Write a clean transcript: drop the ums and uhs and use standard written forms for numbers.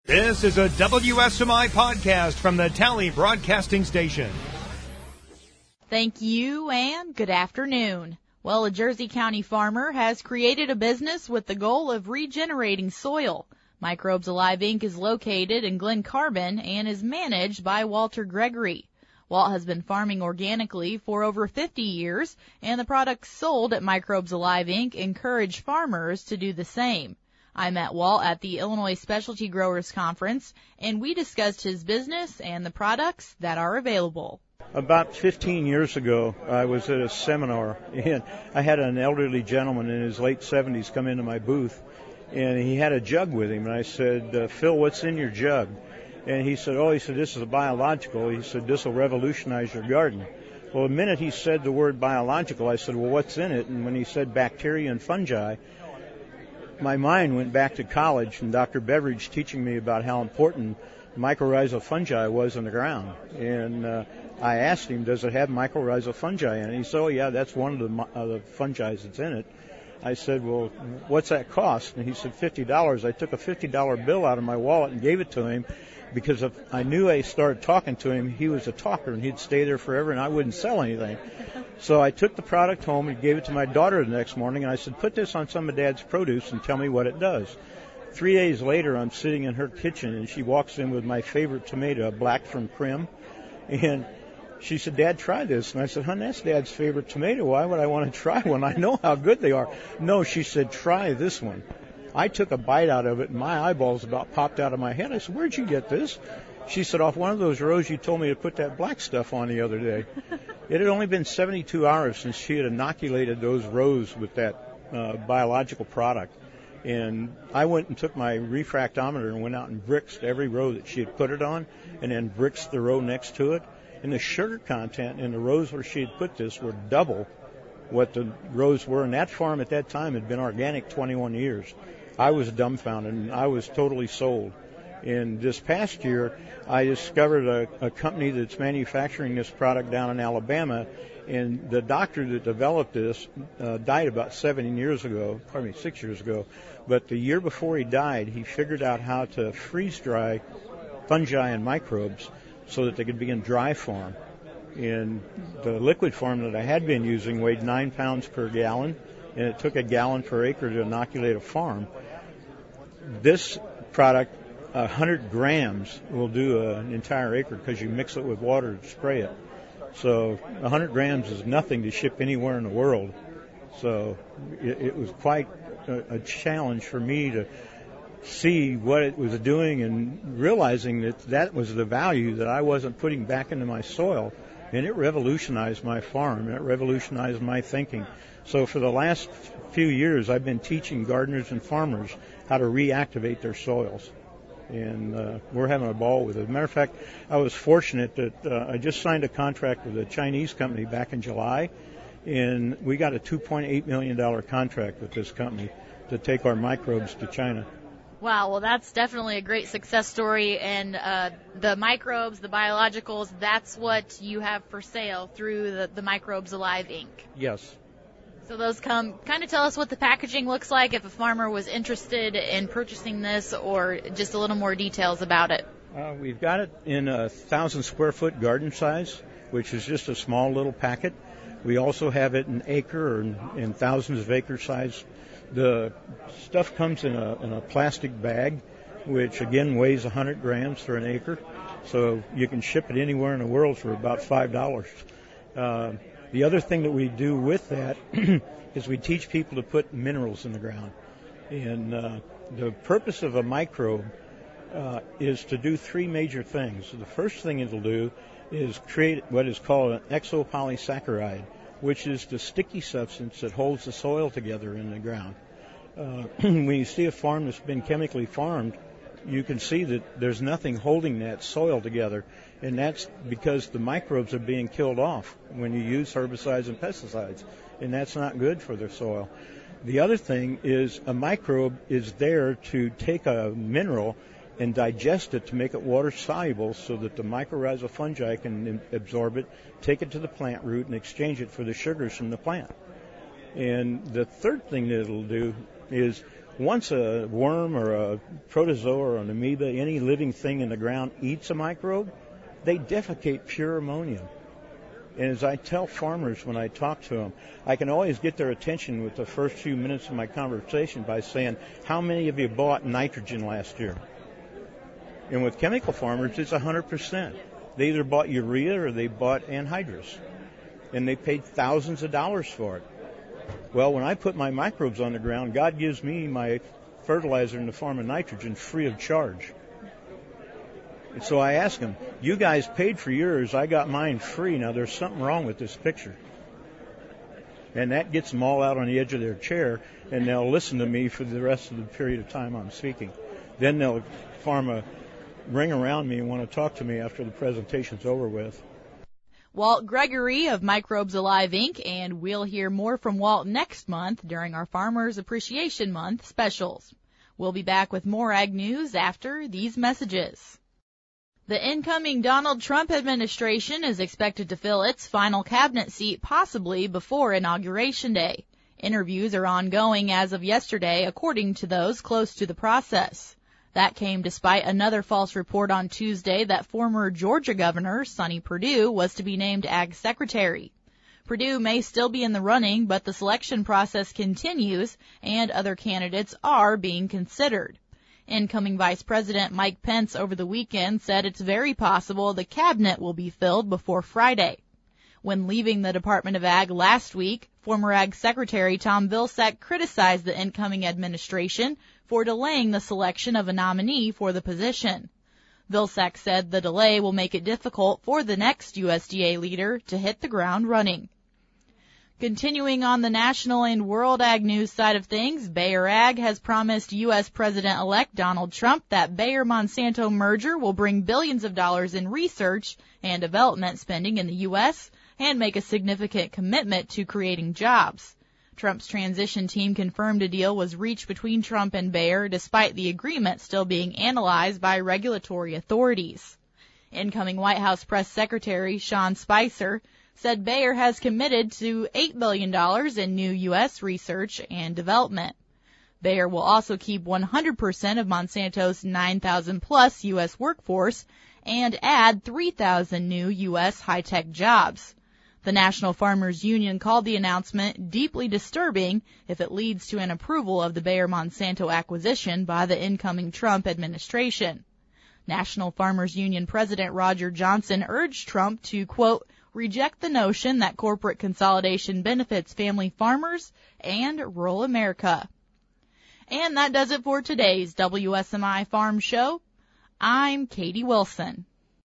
This is a WSMI podcast from the Tally Broadcasting Station. Thank you and good afternoon. Well, a Jersey County farmer has created a business with the goal of regenerating soil. Microbes Alive Inc. is located in Glen Carbon and is managed by Walter Gregory. Walt has been farming organically for over 50 years, and the products sold at Microbes Alive Inc. encourage farmers to do the same. I met Walt at the Illinois Specialty Growers Conference, and we discussed his business and the products that are available. About 15 years ago, I was at a seminar, and I had an elderly gentleman in his late 70s come into my booth, and he had a jug with him, and I said, Phil, what's in your jug? And he said, this is a biological. He said, this will revolutionize your garden. Well, the minute he said the word biological, I said, well, what's in it? And when he said bacteria and fungi, my mind went back to college and Dr. Beveridge teaching me about how important mycorrhizal fungi was in the ground. And I asked him, does it have mycorrhizal fungi in it? He said, yeah, that's one of the fungi that's in it. I said, well, what's that cost? And he said, $50. I took a $50 bill out of my wallet and gave it to him because if I knew I started talking to him, he was a talker and he'd stay there forever and I wouldn't sell anything. So I took the product home and gave it to my daughter the next morning, and I said, put this on some of Dad's produce and tell me what it does. 3 days later, I'm sitting in her kitchen, and she walks in with my favorite tomato, a black from Krim, and she said, Dad, try this. And I said, hon, that's Dad's favorite tomato. Why would I want to try one? I know how good they are. No, she said, try this one. I took a bite out of it, and my eyeballs about popped out of my head. I said, where'd you get this? She said, off one of those rows you told me to put that black stuff on the other day. It had only been 72 hours since she had inoculated those rows with that biological product. And I went and took my refractometer and went out and bricksed every row that she had put it on, and then bricksed the row next to it. And the sugar content in the rows where she had put this were double what the rows were. And that farm at that time had been organic 21 years. I was dumbfounded, and I was totally sold. And this past year, I discovered a company that's manufacturing this product down in Alabama, and the doctor that developed this died about 6 years ago. But the year before he died, he figured out how to freeze-dry fungi and microbes so that they could be in dry form. And the liquid form that I had been using weighed 9 pounds per gallon, and it took a gallon per acre to inoculate a farm. This product, 100 grams will do an entire acre because you mix it with water to spray it. So 100 grams is nothing to ship anywhere in the world. So it was quite a challenge for me to see what it was doing and realizing that was the value that I wasn't putting back into my soil. And it revolutionized my farm. It revolutionized my thinking. So for the last few years, I've been teaching gardeners and farmers how to reactivate their soils. And we're having a ball with it. As a matter of fact, I was fortunate that I just signed a contract with a Chinese company back in July, and we got a $2.8 million contract with this company to take our microbes to China. Wow, well, that's definitely a great success story, and the microbes, the biologicals, that's what you have for sale through the Microbes Alive Inc. Yes. So those kind of tell us what the packaging looks like if a farmer was interested in purchasing this, or just a little more details about it. We've got it in a 1,000-square-foot garden size, which is just a small little packet. We also have it in acre or in thousands of acre size. The stuff comes in a plastic bag, which again weighs 100 grams for an acre. So you can ship it anywhere in the world for about $5. The other thing that we do with that is we teach people to put minerals in the ground. And the purpose of a microbe is to do three major things. So the first thing it'll do is create what is called an exopolysaccharide, which is the sticky substance that holds the soil together in the ground. When you see a farm that's been chemically farmed, you can see that there's nothing holding that soil together, and that's because the microbes are being killed off when you use herbicides and pesticides, and that's not good for the soil. The other thing is a microbe is there to take a mineral and digest it to make it water soluble so that the mycorrhizal fungi can absorb it, take it to the plant root, and exchange it for the sugars from the plant. And the third thing that it'll do is Once a worm or a protozoa or an amoeba, any living thing in the ground, eats a microbe, they defecate pure ammonia. And as I tell farmers when I talk to them, I can always get their attention with the first few minutes of my conversation by saying, how many of you bought nitrogen last year? And with chemical farmers, it's 100%. They either bought urea or they bought anhydrous. And they paid thousands of dollars for it. Well, when I put my microbes on the ground, God gives me my fertilizer in the form of nitrogen free of charge. And so I ask them, you guys paid for yours, I got mine free. Now there's something wrong with this picture. And that gets them all out on the edge of their chair, and they'll listen to me for the rest of the period of time I'm speaking. Then they'll form a ring around me and want to talk to me after the presentation's over with. Walt Gregory of Microbes Alive, Inc., and we'll hear more from Walt next month during our Farmers Appreciation Month specials. We'll be back with more ag news after these messages. The incoming Donald Trump administration is expected to fill its final cabinet seat possibly before Inauguration Day. Interviews are ongoing as of yesterday, according to those close to the process. That came despite another false report on Tuesday that former Georgia Governor Sonny Perdue was to be named Ag Secretary. Perdue may still be in the running, but the selection process continues and other candidates are being considered. Incoming Vice President Mike Pence over the weekend said it's very possible the cabinet will be filled before Friday. When leaving the Department of Ag last week, former Ag Secretary Tom Vilsack criticized the incoming administration for delaying the selection of a nominee for the position. Vilsack said the delay will make it difficult for the next USDA leader to hit the ground running. Continuing on the national and world ag news side of things, Bayer Ag has promised U.S. President-elect Donald Trump that Bayer-Monsanto merger will bring billions of dollars in research and development spending in the U.S. and make a significant commitment to creating jobs. Trump's transition team confirmed a deal was reached between Trump and Bayer despite the agreement still being analyzed by regulatory authorities. Incoming White House Press Secretary Sean Spicer said Bayer has committed to $8 billion in new U.S. research and development. Bayer will also keep 100% of Monsanto's 9,000-plus U.S. workforce and add 3,000 new U.S. high-tech jobs. The National Farmers Union called the announcement deeply disturbing if it leads to an approval of the Bayer-Monsanto acquisition by the incoming Trump administration. National Farmers Union President Roger Johnson urged Trump to, quote, reject the notion that corporate consolidation benefits family farmers and rural America. And that does it for today's WSMI Farm Show. I'm Katie Wilson.